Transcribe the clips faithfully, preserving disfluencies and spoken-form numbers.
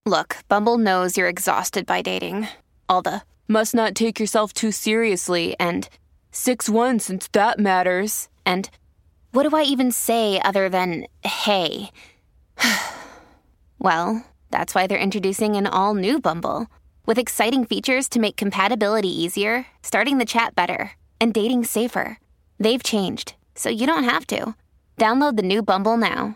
Look, Bumble knows you're exhausted by dating. All the must not take yourself too seriously and six one since that matters. And what do I even say other than hey? Well, that's why they're introducing an all-new Bumble with exciting features to make compatibility easier, starting the chat better, and dating safer. They've changed, so you don't have to. Download the new Bumble now.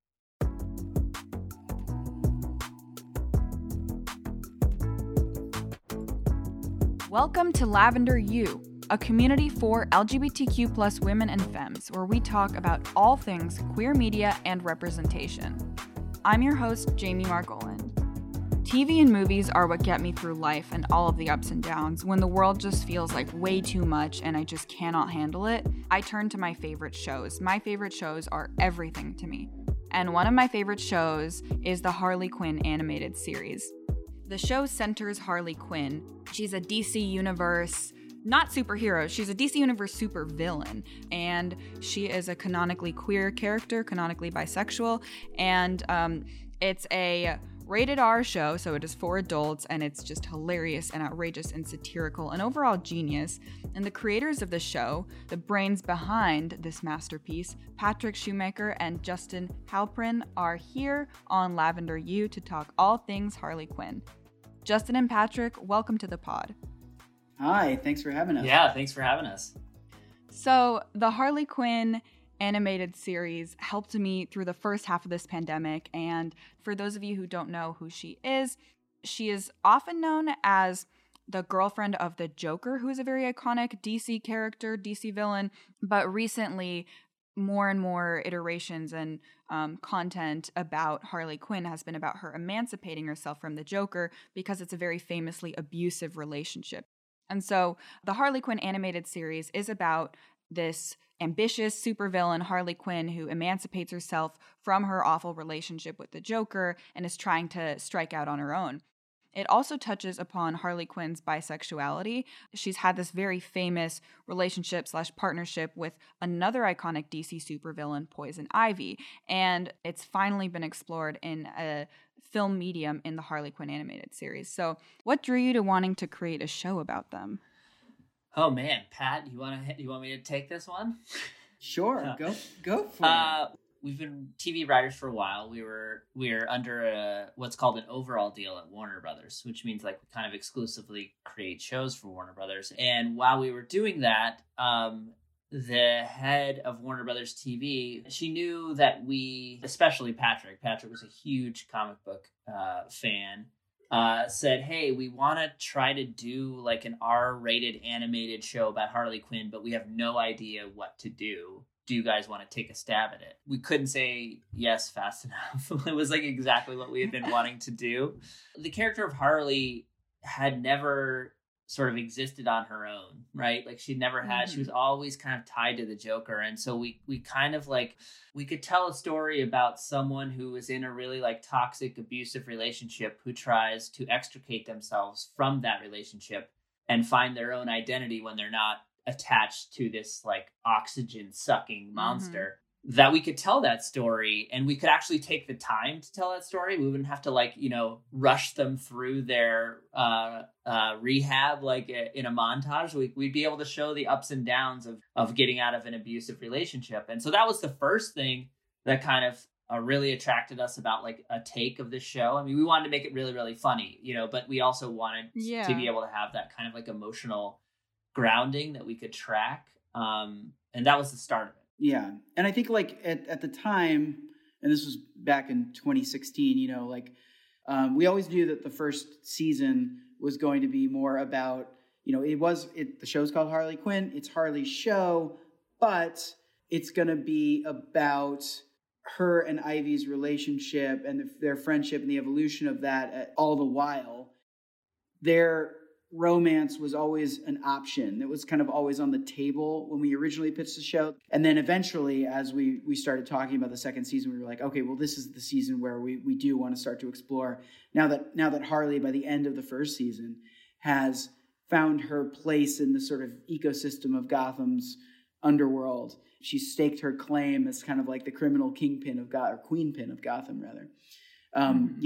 Welcome to Lavender U, a community for L G B T Q plus women and femmes, where we talk about all things queer media and representation. I'm your host, Jamie Margolin. T V and movies are what get me through life and all of the ups and downs. When the world just feels like way too much and I just cannot handle it, I turn to my favorite shows. My favorite shows are everything to me. And one of my favorite shows is the Harley Quinn animated series. The show centers Harley Quinn. She's a D C Universe, not superhero, she's a D C Universe supervillain. And she is a canonically queer character, canonically bisexual. And um, it's a rated R show, so it is for adults, and it's just hilarious and outrageous and satirical and overall genius. And the creators of the show, the brains behind this masterpiece, Patrick Shoemaker and Justin Halprin, are here on Lavender U to talk all things Harley Quinn. Justin and Patrick, welcome to the pod. Hi, thanks for having us. Yeah, thanks for having us. So the Harley Quinn animated series helped me through the first half of this pandemic. And for those of you who don't know who she is, she is often known as the girlfriend of the Joker, who is a very iconic D C character, D C villain. But recently, more and more iterations and um, content about Harley Quinn has been about her emancipating herself from the Joker because it's a very famously abusive relationship. And so the Harley Quinn animated series is about this ambitious supervillain Harley Quinn who emancipates herself from her awful relationship with the Joker and is trying to strike out on her own. It also touches upon Harley Quinn's bisexuality. She's had this very famous relationship slash partnership with another iconic D C supervillain, Poison Ivy, and it's finally been explored in a film medium in the Harley Quinn animated series. So what drew you to wanting to create a show about them? Oh man, Pat, you want to you want me to take this one? Sure, go go for uh, it. We've been T V writers for a while. We were we were under a what's called an overall deal at Warner Brothers, which means like we kind of exclusively create shows for Warner Brothers. And while we were doing that, um, the head of Warner Brothers T V, she knew that we, especially Patrick, Patrick was a huge comic book uh, fan. Uh, said, hey, we want to try to do like an R-rated animated show about Harley Quinn, but we have no idea what to do. Do you guys want to take a stab at it? We couldn't say yes fast enough. It was like exactly what we had been wanting to do. The character of Harley had never sort of existed on her own, right? Like she never had, mm-hmm. She was always kind of tied to the Joker. And so we, we kind of like, we could tell a story about someone who is in a really like toxic, abusive relationship who tries to extricate themselves from that relationship and find their own identity when they're not attached to this like oxygen sucking monster. Mm-hmm. That we could tell that story and we could actually take the time to tell that story. We wouldn't have to like, you know, rush them through their uh, uh, rehab like a, in a montage. We, we'd be able to show the ups and downs of, of getting out of an abusive relationship. And so that was the first thing that kind of uh, really attracted us about like a take of this show. I mean, we wanted to make it really, really funny, you know, but we also wanted yeah. to be able to have that kind of like emotional grounding that we could track. Um, and that was the start of it. Yeah. And I think like at, at the time, and this was back in twenty sixteen, you know, like um, we always knew that the first season was going to be more about, you know, it was, it, the show's called Harley Quinn. It's Harley's show, but it's going to be about her and Ivy's relationship and their friendship and the evolution of that all the while. Their romance was always an option. It was kind of always on the table when we originally pitched the show. And then eventually, as we we started talking about the second season, we were like, okay, well, this is the season where we, we do want to start to explore. Now that now that Harley, by the end of the first season, has found her place in the sort of ecosystem of Gotham's underworld, she staked her claim as kind of like the criminal kingpin of Gotham, or queenpin of Gotham, rather. Um, mm-hmm. You know,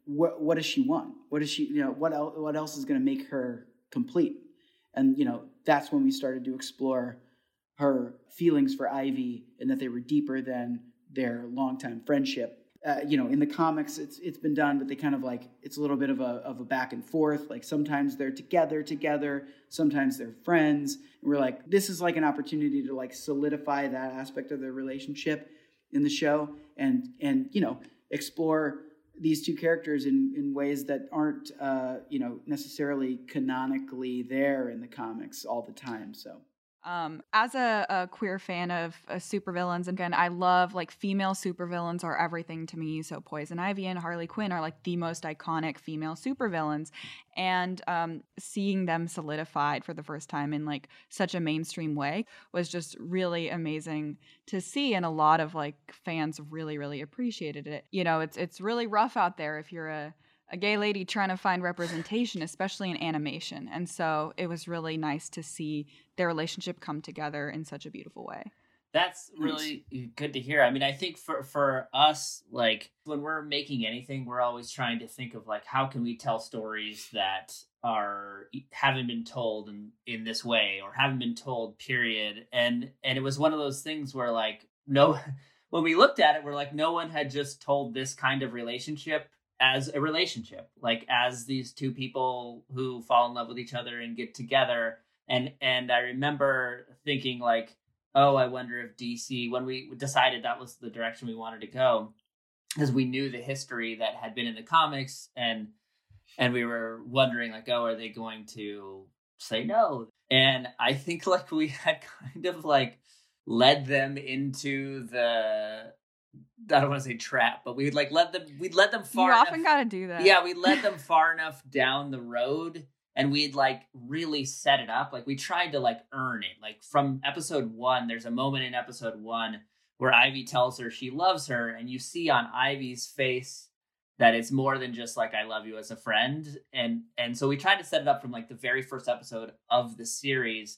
what what does she want? What does she, you know, what else, what else is going to make her complete? And, you know, that's when we started to explore her feelings for Ivy and that they were deeper than their longtime friendship. Uh, you know, in the comics, it's it's been done, but they kind of like, it's a little bit of a of a back and forth. Like sometimes they're together together, sometimes they're friends. And we're like, this is like an opportunity to like solidify that aspect of their relationship in the show, and and you know, explore these two characters in, in ways that aren't uh, you know, necessarily canonically there in the comics all the time. So. Um, as a, a queer fan of uh, supervillains, and again, I love like female supervillains are everything to me. So Poison Ivy and Harley Quinn are like the most iconic female supervillains, and um, seeing them solidified for the first time in like such a mainstream way was just really amazing to see, and a lot of like fans really, really appreciated it. You know, it's it's really rough out there if you're a a gay lady trying to find representation, especially in animation. And so it was really nice to see their relationship come together in such a beautiful way. That's really nice. Good to hear. I mean, I think for, for us, like when we're making anything, we're always trying to think of like, how can we tell stories that are haven't been told in, in this way or haven't been told, period. And, and it was one of those things where like, no, when we looked at it, we're like, no one had just told this kind of relationship as a relationship, like as these two people who fall in love with each other and get together. And and I remember thinking like, oh, I wonder if D C, when we decided that was the direction we wanted to go, because we knew the history that had been in the comics, and and we were wondering like, oh, are they going to say no? And I think like we had kind of like led them into the, I don't want to say trap, but we'd like let them, we'd let them far You enough. often got to do that. Yeah, we led them far enough down the road, and we'd like really set it up. Like we tried to like earn it. Like from episode one, there's a moment in episode one where Ivy tells her she loves her, and you see on Ivy's face that it's more than just like, I love you as a friend. And, and so we tried to set it up from like the very first episode of the series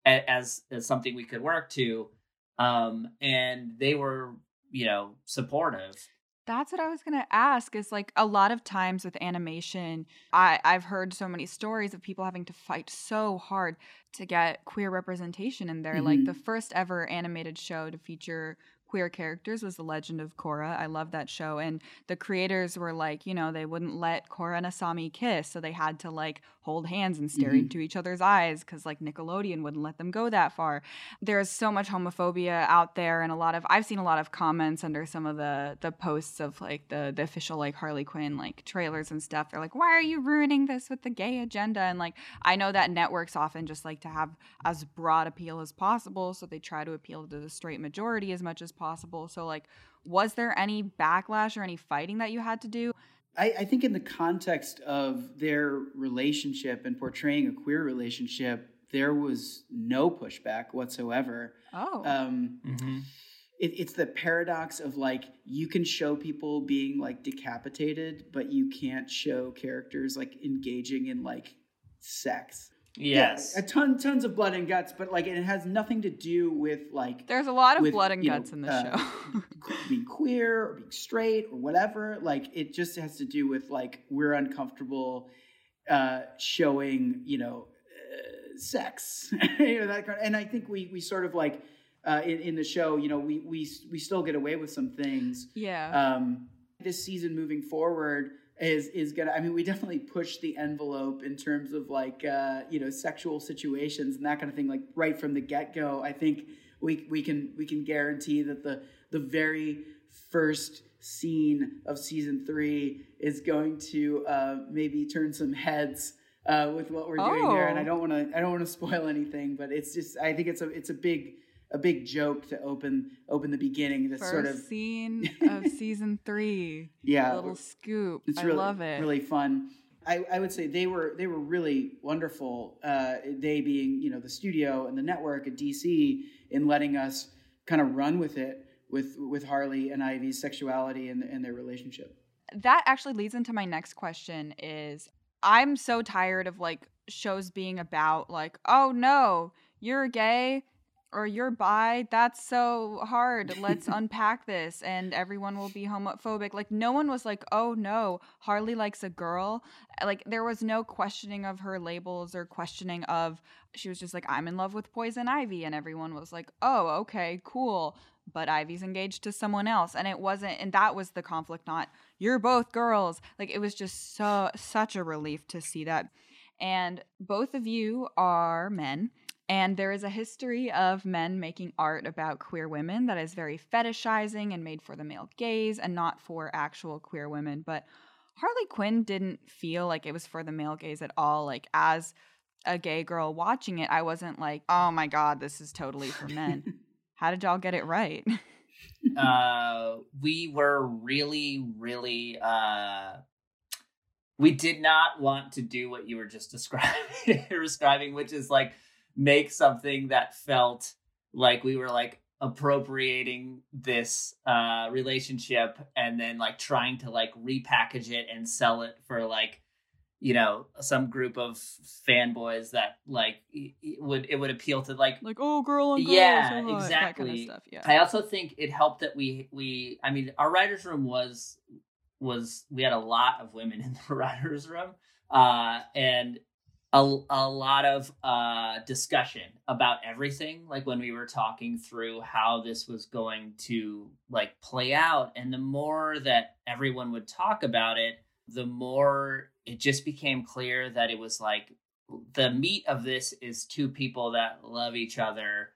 as, as something we could work to. Um, and they were, you know, supportive. That's what I was going to ask, is like a lot of times with animation, I, I've heard so many stories of people having to fight so hard to get queer representation in there. Mm-hmm. Like the first ever animated show to feature queer characters was The Legend of Korra. I love that show. And the creators were like, you know, they wouldn't let Korra and Asami kiss. So they had to like hold hands and stare mm-hmm. into each other's eyes because like Nickelodeon wouldn't let them go that far. There's so much homophobia out there, and a lot of, I've seen a lot of comments under some of the the posts of like the, the official like Harley Quinn like trailers and stuff. They're like, why are you ruining this with the gay agenda? And like, I know that networks often just like to have as broad appeal as possible. So they try to appeal to the straight majority as much as possible. So like, was there any backlash or any fighting that you had to do? I, I think in the context of their relationship and portraying a queer relationship, there was no pushback whatsoever. Oh. Um, mm-hmm. it, it's the paradox of like, you can show people being like decapitated, but you can't show characters like engaging in like sex. Yes. Yeah, a ton, tons of blood and guts, but like it has nothing to do with like. There's a lot of with, blood and guts know, in this uh, show. being queer or being straight or whatever. Like it just has to do with like we're uncomfortable uh, showing, you know, uh, sex, you know, that kind of, and I think we we sort of like uh, in in the show, you know, we we we still get away with some things. Yeah. Um, this season moving forward. Is is gonna. I mean, we definitely push the envelope in terms of like uh, you know, sexual situations and that kind of thing. Like right from the get go, I think we we can we can guarantee that the the very first scene of season three is going to uh, maybe turn some heads uh, with what we're doing oh. there. And I don't want to I don't want to spoil anything, but it's just I think it's a it's a big. a big joke to open open the beginning. That's First sort of scene of season three. Yeah, a little scoop. It's I really, love it. Really fun. I, I would say they were they were really wonderful. Uh, they being, you know, the studio and the network at D C in letting us kind of run with it with with Harley and Ivy's sexuality and, and their relationship. That actually leads into my next question. Is I'm so tired of like shows being about like, oh no, you're gay or you're bi, that's so hard. Let's unpack this and everyone will be homophobic. Like, no one was like, oh no, Harley likes a girl. Like, there was no questioning of her labels or questioning of, she was just like, I'm in love with Poison Ivy. And everyone was like, oh, okay, cool. But Ivy's engaged to someone else. And it wasn't, and that was the conflict, not you're both girls. Like, it was just so, such a relief to see that. And both of you are men. And there is a history of men making art about queer women that is very fetishizing and made for the male gaze and not for actual queer women. But Harley Quinn didn't feel like it was for the male gaze at all. Like, as a gay girl watching it, I wasn't like, oh my God, this is totally for men. How did y'all get it right? uh, we were really, really... Uh... We did not want to do what you were just describing, describing, which is like, make something that felt like we were like appropriating this uh relationship and then like trying to like repackage it and sell it for like, you know, some group of fanboys that like it would it would appeal to like like oh girl and girl, yeah so hot, exactly that kind of stuff. Yeah, I also think it helped that we we I mean our writers' room was was we had a lot of women in the writers' room uh and A, a lot of uh, discussion about everything, like when we were talking through how this was going to like play out. And the more that everyone would talk about it, the more it just became clear that it was like the meat of this is two people that love each other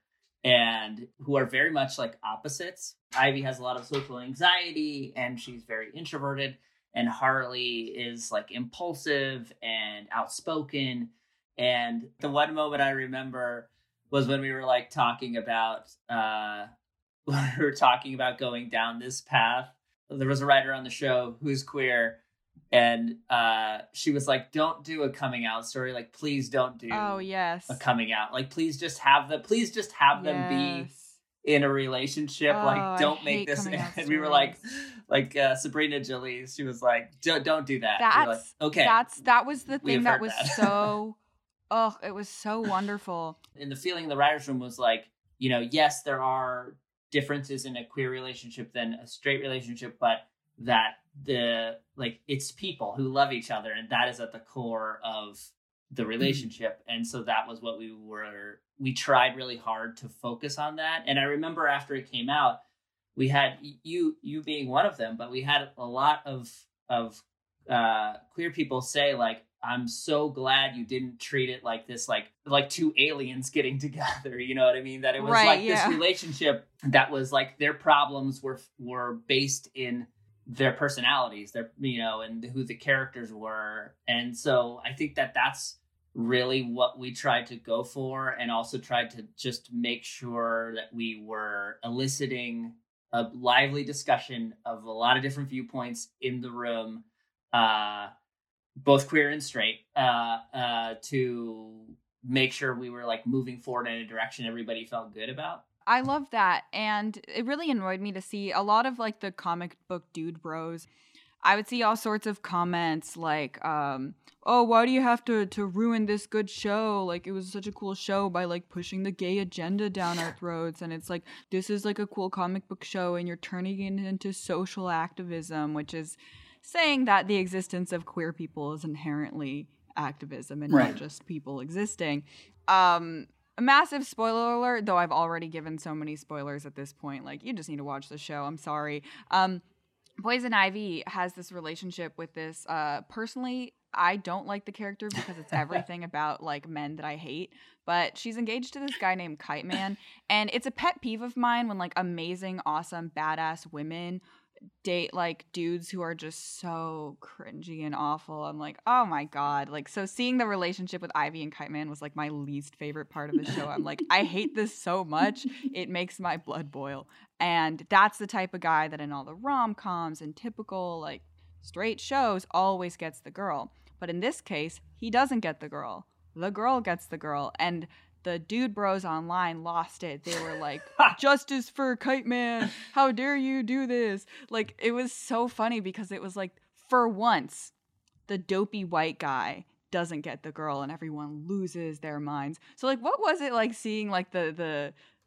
and who are very much like opposites. Ivy has a lot of social anxiety and she's very introverted. And Harley is like impulsive and outspoken. And the one moment I remember was when we were like talking about, uh, when we were talking about going down this path. There was a writer on the show who's queer. And uh, she was like, don't do a coming out story. Like, please don't do oh, yes. a coming out. Like, please just have the, please just have them yes. be in a relationship. Oh, like, don't I make this. And we were like, like uh, Sabrina Jolie, she was like, don't, don't do that. That's, like, okay. That's, that was the thing that was that. so, oh, it was so wonderful. And the feeling in the writer's room was like, you know, yes, there are differences in a queer relationship than a straight relationship, but that the, like, it's people who love each other. And that is at the core of the relationship. Mm-hmm. And so that was what we were, we tried really hard to focus on that. And I remember after it came out, we had you, you being one of them, but we had a lot of, of uh, queer people say like, I'm so glad you didn't treat it like this, like, like two aliens getting together. You know what I mean? That it was right, like yeah. this relationship that was like their problems were, were based in their personalities, their, you know, and who the characters were. And so I think that that's really what we tried to go for, and also tried to just make sure that we were eliciting a lively discussion of a lot of different viewpoints in the room, uh, both queer and straight, uh, uh, to make sure we were like moving forward in a direction everybody felt good about. I love that. And it really annoyed me to see a lot of like the comic book dude bros. I would see all sorts of comments like, um, oh, why do you have to, to ruin this good show? Like, it was such a cool show by like pushing the gay agenda down our throats. And it's like, this is like a cool comic book show and you're turning it into social activism, which is saying that the existence of queer people is inherently activism and right. not just people existing. Um, a massive spoiler alert, though I've already given so many spoilers at this point. Like, you just need to watch the show. I'm sorry. Um, Poison Ivy has this relationship with this. Uh, personally, I don't like the character because it's everything about like men that I hate. But she's engaged to this guy named Kite Man, and it's a pet peeve of mine when like amazing, awesome, badass women date like dudes who are just so cringy and awful. I'm like, oh my god. Like, so seeing the relationship with Ivy and Kite Man was like my least favorite part of the show. I'm like, I hate this so much. It makes my blood boil. And that's the type of guy that in all the rom-coms and typical like straight shows always gets the girl. But in this case, he doesn't get the girl. The girl gets the girl. And the dude bros online lost it. They were like, justice for Kite Man. How dare you do this? Like, it was so funny because it was like, for once, the dopey white guy doesn't get the girl and everyone loses their minds. So like, what was it like seeing like the, the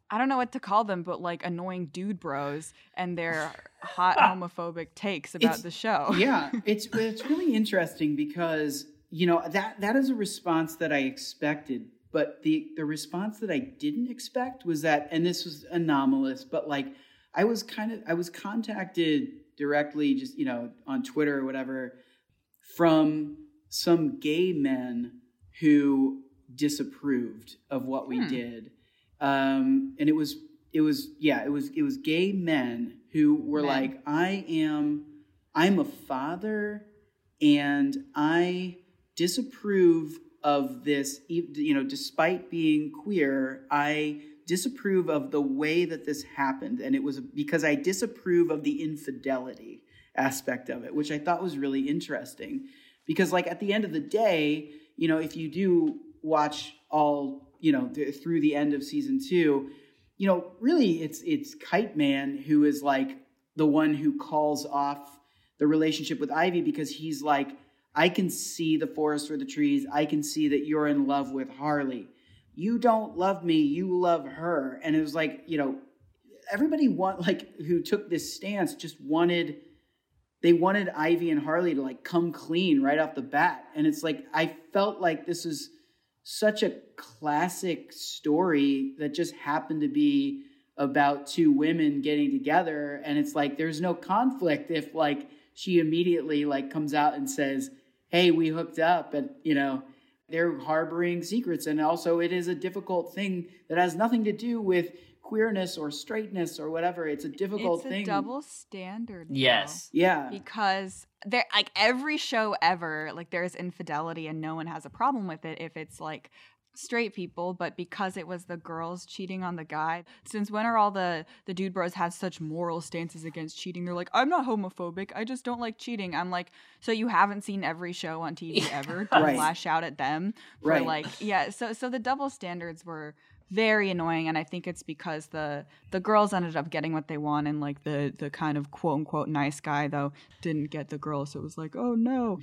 I don't know what to call them, but like annoying dude bros and their hot homophobic takes about It's- the show. Yeah, it's it's really interesting because, you know, that that is a response that I expected, but the the response that I didn't expect was that, and this was anomalous, but like I was kind of I was contacted directly, just, you know, on Twitter or whatever, from some gay men who disapproved of what we Hmm. did. Um, and it was, it was, yeah, it was, it was gay men who were Men. like, I am, I'm a father and I disapprove of this, e- you know, despite being queer, I disapprove of the way that this happened. And it was because I disapprove of the infidelity aspect of it, which I thought was really interesting. Because like at the end of the day, you know, if you do watch all, you know, th- through the end of season two, you know, really it's it's Kite Man who is like the one who calls off the relationship with Ivy, because he's like, I can see the forest for the trees. I can see that you're in love with Harley. You don't love me. You love her. And it was like, you know, everybody want like who took this stance just wanted, they wanted Ivy and Harley to like come clean right off the bat. And it's like, I felt like this is such a classic story that just happened to be about two women getting together. And it's like, there's no conflict if like she immediately like comes out and says, hey, we hooked up, and you know, they're harboring secrets. And also it is a difficult thing that has nothing to do with queerness or straightness or whatever. It's a difficult It's a thing. double standard. though. Yes. Yeah. Because there, like every show ever, like there's infidelity and no one has a problem with it if it's like straight people, but because it was the girls cheating on the guy. Since when are all the the dude bros have such moral stances against cheating? They're like, I'm not homophobic, I just don't like cheating. I'm like, so you haven't seen every show on T V ever to Right. lash out at them for Right. like, yeah. So so the double standards were very annoying, and I think it's because the the girls ended up getting what they want, and like the the kind of quote unquote nice guy though didn't get the girl, so it was like, oh no.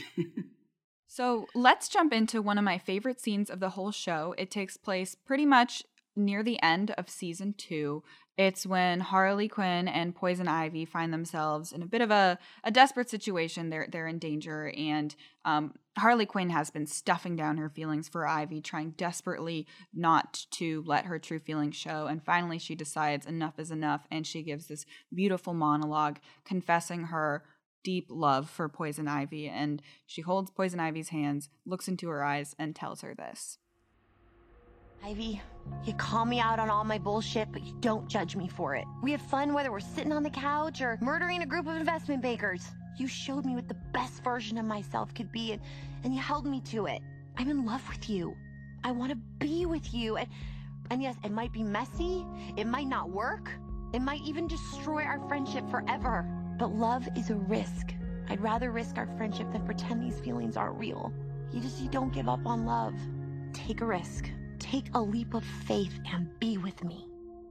So let's jump into one of my favorite scenes of the whole show. It takes place pretty much near the end of season two. It's when Harley Quinn and Poison Ivy find themselves in a bit of a, a desperate situation. They're they're in danger, and um, Harley Quinn has been stuffing down her feelings for Ivy, trying desperately not to let her true feelings show. And finally, she decides enough is enough, and she gives this beautiful monologue confessing her deep love for Poison Ivy. And she holds Poison Ivy's hands, looks into her eyes, and tells her this. Ivy, you call me out on all my bullshit, but you don't judge me for it. We had fun whether we're sitting on the couch or murdering a group of investment bankers. You showed me what the best version of myself could be, and, and you held me to it. I'm in love with you. I want to be with you. And, and yes, it might be messy. It might not work. It might even destroy our friendship forever. But love is a risk. I'd rather risk our friendship than pretend these feelings aren't real. You just, you don't give up on love. Take a risk. Take a leap of faith and be with me.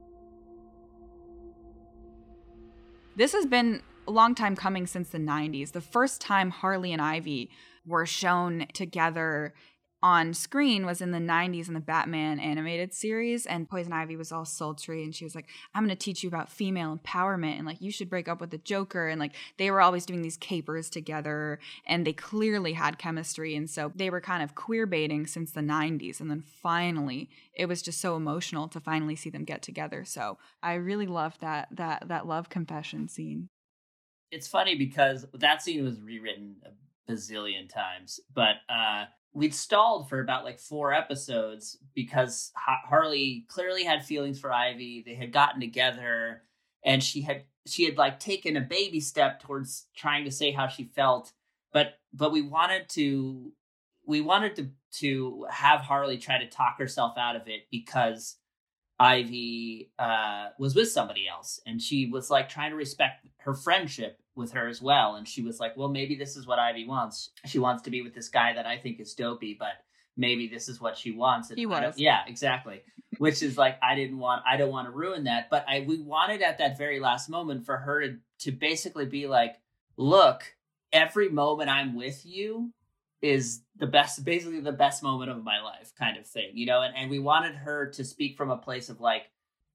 This has been a long time coming, since the nineties. The first time Harley and Ivy were shown together on screen was in the nineties in the Batman animated series, and Poison Ivy was all sultry, and she was like, I'm going to teach you about female empowerment, and like, you should break up with the Joker. And like, they were always doing these capers together, and they clearly had chemistry. And so they were kind of queer baiting since the nineties. And then finally, it was just so emotional to finally see them get together. So I really loved that, that, that love confession scene. It's funny because that scene was rewritten a bazillion times, but uh, we'd stalled for about like four episodes because ha- Harley clearly had feelings for Ivy. They had gotten together, and she had she had like taken a baby step towards trying to say how she felt, but but we wanted to we wanted to to have Harley try to talk herself out of it because Ivy uh, was with somebody else, and she was like trying to respect her friendship with her as well. And she was like, well, maybe this is what Ivy wants. She wants to be with this guy that I think is dopey, but maybe this is what she wants. And He I don't- was. yeah, exactly. Which is like, I didn't want, I don't want to ruin that. But I, we wanted at that very last moment for her to, to basically be like, look, every moment I'm with you is the best, basically the best moment of my life kind of thing, you know? And, and we wanted her to speak from a place of like,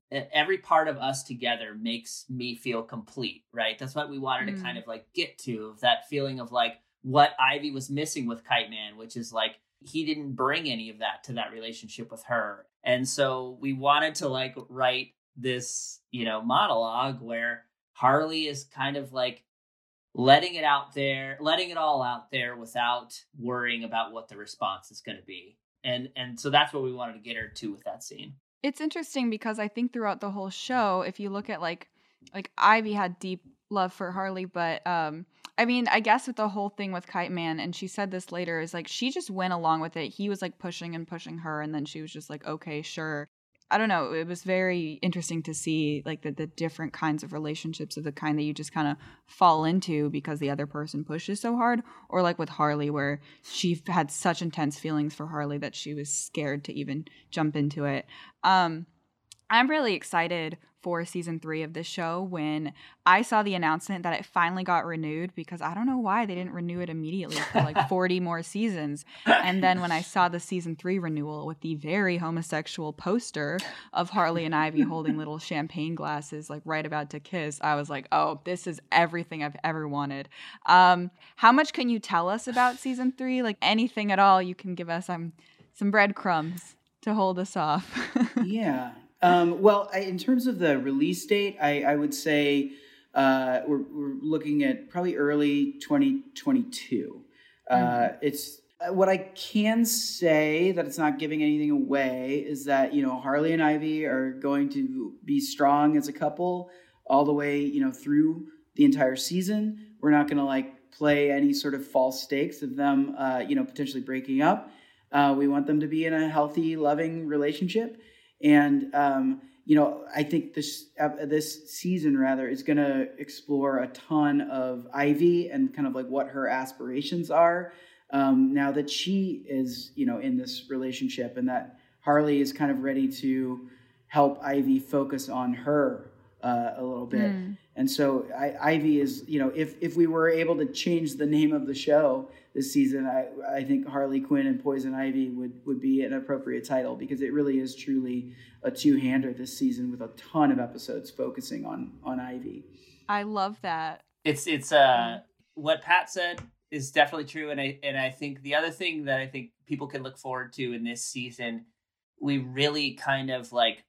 every part of us together makes me feel complete, right? That's what we wanted Mm. to kind of like get to, that feeling of like what Ivy was missing with Kite Man, which is like he didn't bring any of that to that relationship with her. And so we wanted to like write this, you know, monologue where Harley is kind of like letting it out there, letting it all out there without worrying about what the response is going to be. And and so that's what we wanted to get her to with that scene. It's interesting because I think throughout the whole show, if you look at like like Ivy had deep love for Harley, but um I mean, I guess with the whole thing with Kite Man, and she said this later, is like she just went along with it. He was like pushing and pushing her, and then she was just like, okay, sure. I don't know. It was very interesting to see like the, the different kinds of relationships of the kind that you just kind of fall into because the other person pushes so hard, or like with Harley where she had such intense feelings for Harley that she was scared to even jump into it. Um, I'm really excited for season three of this show when I saw the announcement that it finally got renewed, because I don't know why they didn't renew it immediately for like forty more seasons. And then when I saw the season three renewal with the very homosexual poster of Harley and Ivy holding little champagne glasses, like right about to kiss, I was like, oh, this is everything I've ever wanted. Um, how much can you tell us about season three? Like anything at all you can give us um, some breadcrumbs to hold us off. Yeah. Um, well, I, in terms of the release date, I, I would say uh, we're, we're looking at probably early twenty twenty-two. Mm-hmm. Uh, it's what I can say that it's not giving anything away is that, you know, Harley and Ivy are going to be strong as a couple all the way, you know, through the entire season. We're not going to like play any sort of false stakes of them, uh, you know, potentially breaking up. Uh, we want them to be in a healthy, loving relationship. And, um, you know, I think this uh, this season, rather, is going to explore a ton of Ivy and kind of like what her aspirations are um, now that she is, you know, in this relationship, and that Harley is kind of ready to help Ivy focus on her uh, a little bit. Mm. And so I, Ivy is, you know, if if we were able to change the name of the show this season, I, I think Harley Quinn and Poison Ivy would, would be an appropriate title, because it really is truly a two-hander this season with a ton of episodes focusing on on Ivy. I love that. It's it's uh what Pat said is definitely true, and I and I think the other thing that I think people can look forward to in this season, we really kind of like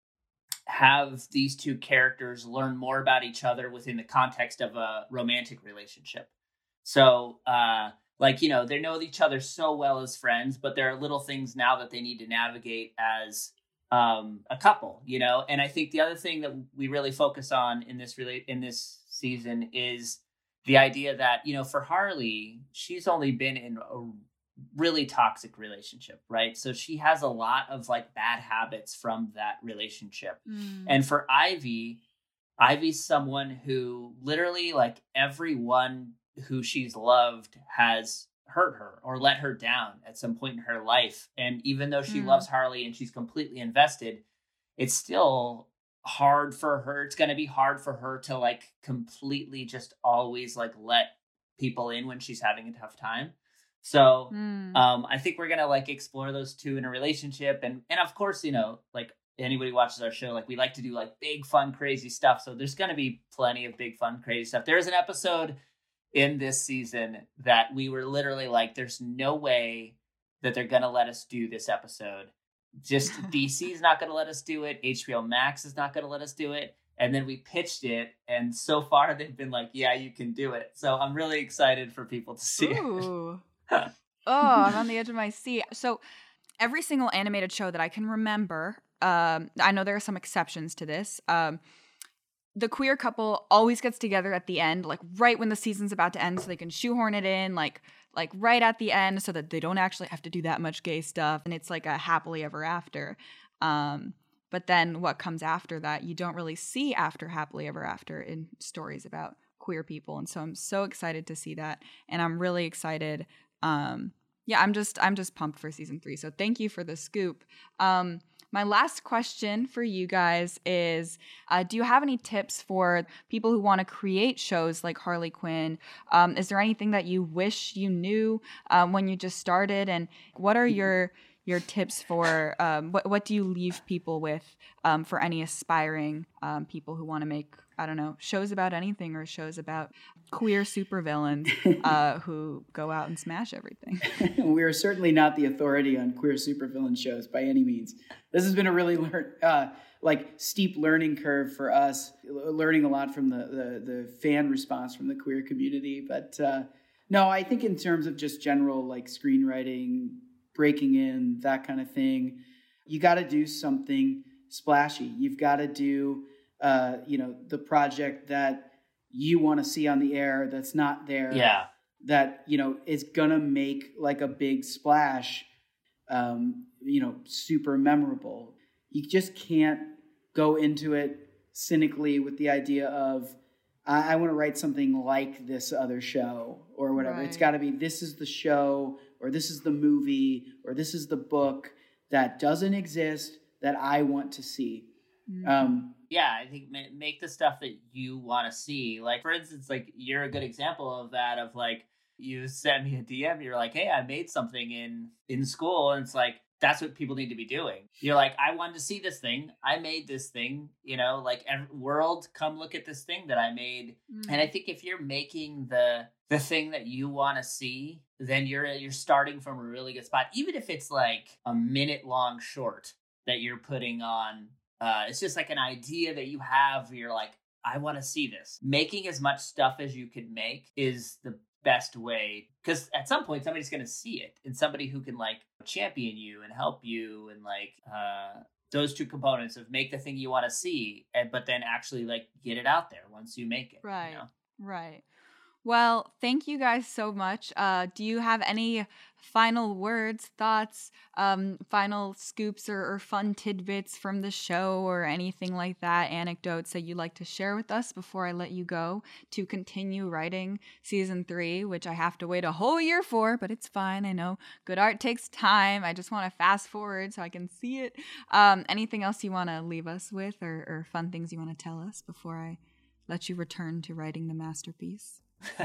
have these two characters learn more about each other within the context of a romantic relationship. So, uh, like, you know, they know each other so well as friends, but there are little things now that they need to navigate as um, a couple, you know? And I think the other thing that we really focus on in this really in this season is the idea that, you know, for Harley, she's only been in a really toxic relationship, right? So she has a lot of like bad habits from that relationship. Mm. And for Ivy, Ivy's someone who literally like everyone who she's loved has hurt her or let her down at some point in her life. And even though she mm. loves Harley and she's completely invested, it's still hard for her. It's going to be hard for her to like completely just always like let people in when she's having a tough time. So mm. um, I think we're going to like explore those two in a relationship. And, and of course, you know, like anybody who watches our show, like we like to do like big, fun, crazy stuff. So there's going to be plenty of big, fun, crazy stuff. There's an episode in this season that we were literally like, there's no way that they're going to let us do this episode. Just D C is not going to let us do it. H B O Max is not going to let us do it. And then we pitched it, and so far they've been like, yeah, you can do it. So I'm really excited for people to see Ooh. it. Oh, I'm on the edge of my seat. So every single animated show that I can remember, um, I know there are some exceptions to this, um, the queer couple always gets together at the end, like right when the season's about to end, so they can shoehorn it in, like like right at the end, so that they don't actually have to do that much gay stuff, and it's like a happily ever after. Um, but then what comes after that, you don't really see after happily ever after in stories about queer people, and so I'm so excited to see that, and I'm really excited. Um, yeah, I'm just I'm just pumped for season three. So thank you for the scoop. Um, My last question for you guys is, uh, do you have any tips for people who want to create shows like Harley Quinn? Um, is there anything that you wish you knew um, when you just started? And what are your your tips for um, what what do you leave people with um, for any aspiring um, people who want to make, I don't know, shows about anything or shows about queer supervillains uh, who go out and smash everything? We are certainly not the authority on queer supervillain shows by any means. This has been a really learn, uh, like steep learning curve for us, learning a lot from the the, the fan response from the queer community. But uh, no, I think in terms of just general like screenwriting, breaking in, that kind of thing, you got to do something splashy. You've got to do, uh, you know, the project that you want to see on the air that's not there. Yeah. That, you know, is going to make like a big splash, um, you know, super memorable. You just can't go into it cynically with the idea of, I, I want to write something like this other show or whatever. Right. It's got to be, this is the show or this is the movie or this is the book that doesn't exist that I want to see. Mm-hmm. Um, yeah, I think make the stuff that you want to see. Like, for instance, like you're a good example of that, of like, you sent me a D M, you're like, hey, I made something in, in school. And it's like, that's what people need to be doing. You're like, I wanted to see this thing. I made this thing, you know, like every, world, come look at this thing that I made. Mm-hmm. And I think if you're making the, the thing that you want to see, then you're, you're starting from a really good spot. Even if it's like a minute long short that you're putting on, uh, it's just like an idea that you have. You're like, I want to see this. Making as much stuff as you can make is the best way, because at some point somebody's going to see it, and somebody who can like champion you and help you, and like uh those two components of make the thing you want to see, and but then actually like get it out there once you make it. Right. You know? Right. Well, thank you guys so much. Uh, do you have any final words, thoughts, um, final scoops or, or fun tidbits from the show or anything like that, anecdotes that you'd like to share with us before I let you go to continue writing season three, which I have to wait a whole year for, but it's fine. I know good art takes time. I just want to fast forward so I can see it. Um, anything else you want to leave us with, or, or fun things you want to tell us before I let you return to writing the masterpiece?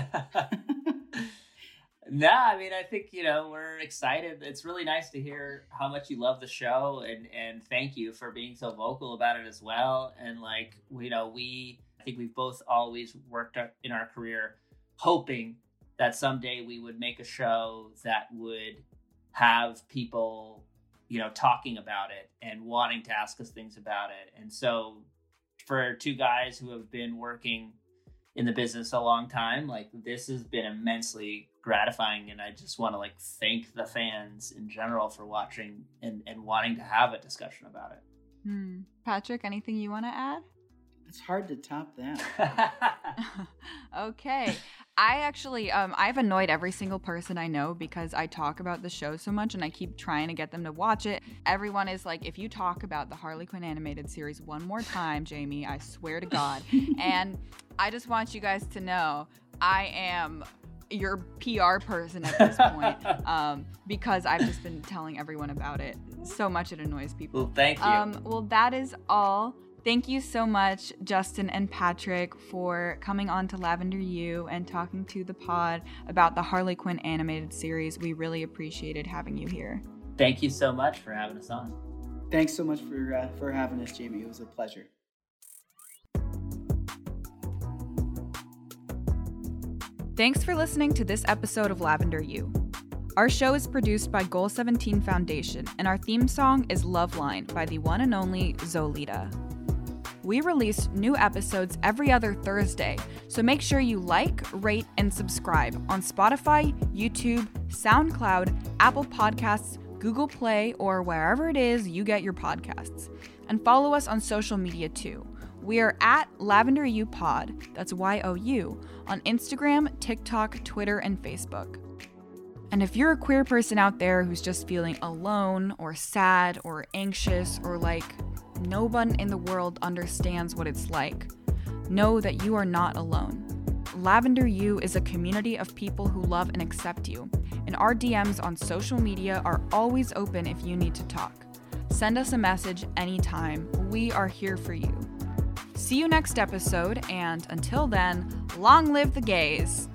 No, I mean, I think, you know, we're excited. It's really nice to hear how much you love the show, and, and thank you for being so vocal about it as well. And like, you know, we, I think we've both always worked in our career hoping that someday we would make a show that would have people, you know, talking about it and wanting to ask us things about it. And so for two guys who have been working in the business a long time, like this has been immensely gratifying, and I just want to like thank the fans in general for watching and, and wanting to have a discussion about it. Hmm. Patrick, anything you want to add? It's hard to top that. Okay. I actually, um, I've annoyed every single person I know because I talk about the show so much and I keep trying to get them to watch it. Everyone is like, if you talk about the Harley Quinn animated series one more time, Jamie, I swear to God. And I just want you guys to know I am your P R person at this point, um, because I've just been telling everyone about it so much it annoys people. Well, thank you. Um, well, that is all. Thank you so much, Justin and Patrick, for coming on to Lavender U and talking to the pod about the Harley Quinn animated series. We really appreciated having you here. Thank you so much for having us on. Thanks so much for uh, for having us, Jamie. It was a pleasure. Thanks for listening to this episode of Lavender U. Our show is produced by Goal seventeen Foundation, and our theme song is Love Line by the one and only Zolita. We release new episodes every other Thursday, so make sure you like, rate, and subscribe on Spotify, YouTube, SoundCloud, Apple Podcasts, Google Play, or wherever it is you get your podcasts. And follow us on social media too. We are at Lavender U Pod, that's Y O U, on Instagram, TikTok, Twitter, and Facebook. And if you're a queer person out there who's just feeling alone or sad or anxious or like no one in the world understands what it's like, know that you are not alone. Lavender U is a community of people who love and accept you, and our D Ms on social media are always open if you need to talk. Send us a message anytime. We are here for you. See you next episode, and until then, long live the gays!